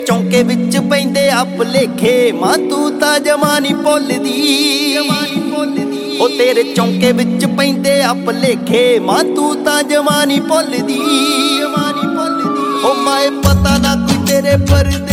ਚੌਂਕੇ ਵਿੱਚ ਪੈਂਦੇ ਆ ਭੁਲੇਖੇ ਮਾਂ ਤੂੰ ਤਾਂ ਜਮਾਂ ਨੀ ਭੁੱਲਦੀ ਉਹ ਤੇਰੇ ਚੌਂਕੇ ਵਿੱਚ ਪੈਂਦੇ ਆ ਭੁਲੇਖੇ ਮਾਂ ਤੂੰ ਤਾਂ ਜਮਾਂ ਨੀ ਭੁੱਲਦੀ ਉਹ ਮਾਏ ਪਤਾ ਨਾ ਕੋਈ ਤੇਰੇ ਪਰਦੇ